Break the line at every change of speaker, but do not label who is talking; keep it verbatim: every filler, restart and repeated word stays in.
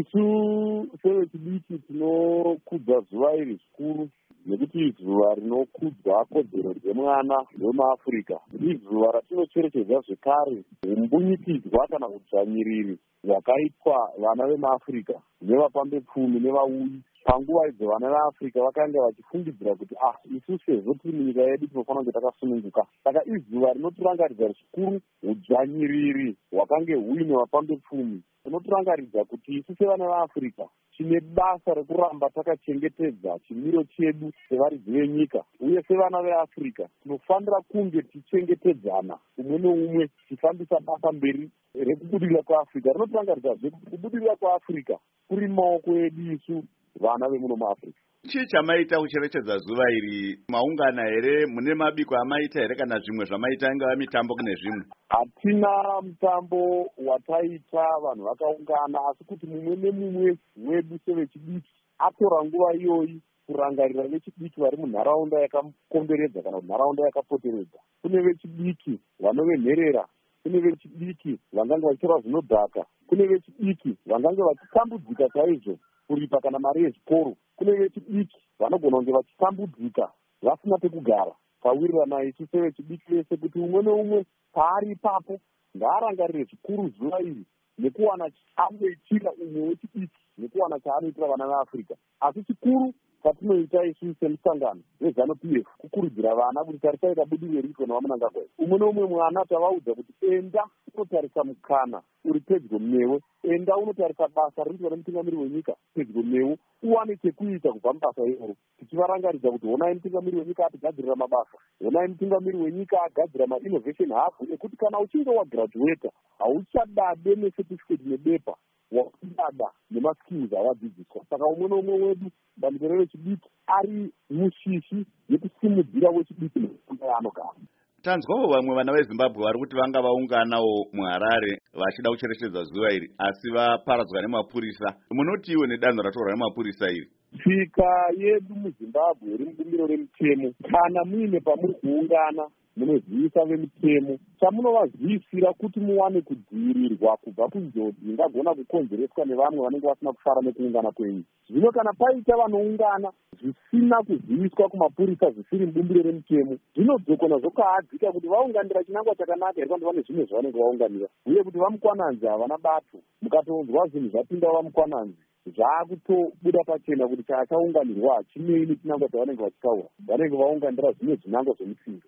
isu sevechidiki tinokudza zuva iri zvikuru nekuti zuva rinokudzwa kodzero dzemwana wemuafrica. Izuva ratinocherechedza zvekare umbunyikidzwa kana udzvanyiriri hwakaitwa vana vemuafrica nevapambepfumi nevauyi panguva idzo. Vana veafrica vakanga vachifungidzira kuti ah isu sezvo tiri munyika yedu tinofanira kunge takasununguka. Saka izuva rinotirangaridza zvikuru udzvanyiriri hwakange huine vapambepfumi. Rinotirangaridza kuti isu sevana veafrica tine basa rekuramba takachengetedza chimiro chedu sevaridzi venyika, uye sevana veafrica tinofanira kunge tichengetedzana umwe neumwe tichifambisa basa mberi rekubudirira kwaafrica. Rinotirangaridzazve kuti kubudirira kwaafrica kuri maoko edu isu vana vemuno muafrica.
Chii chamaita kucherechedza zuva iri? Maungana here? Mune mabiko amaita here kana zvimwe zvamaita ingava mitambo kune zvimwe?
Hatina mutambo wataita vanhu vakaungana, asi kuti mumwe nemumwe wedu sevechidiki atora nguva iyoyi kurangarira vechidiki vari munharaunda yakakomberedza kana nharaunda yakapoteredza. Kune vechidiki vanovenherera, kune vechidiki vangange vachitora zvinodhaka, kune vechidiki vangange vachitambudzika chaizvo kuripa kana mari yezvikoro, kune vechidiki vanogona kunge vachitambudzika vasina pekugara. Tawirirana isu sevechidiki vese kuti umwe neumwe paari ipapo ngaarangarire zvikuru zuva iri nekuwana chaanoitira umwe wechidiki nekuwana chaanoitira vana veafrica. Asi chikuru patinoita isu semusangano weZANU-P F kukurudzira vana kuti tarisaita budiriro riko nevamunangagwa. Umwe neumwe mwana tavaudza kuti enda unotarisa mukana uri pedyo newe, enda unotarisa basa rinoitwa nemutungamiri wenyika pedyo newe, uwane chekuita kubva mubasa iroro. Tichivarangaridza kuti honai mutungamiri wenyika atigadzirira mabasa, honai mutungamiri wenyika agadzira mainnovation hub ekuti kana uchinge wagraduata hauchadade necertificate nebepa, wakudada nemaskills awadzidziswa. Saka umwe neumwe wedu bandiko revechidiki ari mushishi yekusimudzira wechidiki nefundo yaanogara.
Tanzwawo vamwe vana veZimbabwe vari kuti vanga vaunganawo muHarare vachida kucherechedza zuva iri asi vaparadzwa nemapurisa. Munoti iwe nedanho ratorwa nemapurisa iri?
Tsika yedu muZimbabwe iri mubumbiro remutemo. Kana muine pamuri kuungana munozivisa vemutemo, chamunovazivisira kuti muwane kudzivirirwa kubva kunjodzi ingagona kukonzereswa nevamwe vanenge vasina kufara nekuungana kwenyu. Zvino kana paita vanoungana zvisina kuziviswa kumapurisa zvisiri mubumbiro remutemo, zvinodzokonwa zvokaadzika kuti vaunganira chinangwa chakanaka here kandi vane zvimwe zvavanenge vaunganira, uye kuti vamukwananzi havana bato. Mukatonzwa zvinhu zvapinda vamukwananzi zvaakutobuda pachena kuti chachaunganirwa hachinei nechinangwa chavanenge vachitaura. Vanenge vaunganira zvimwe zvinangwa zvemutsinga.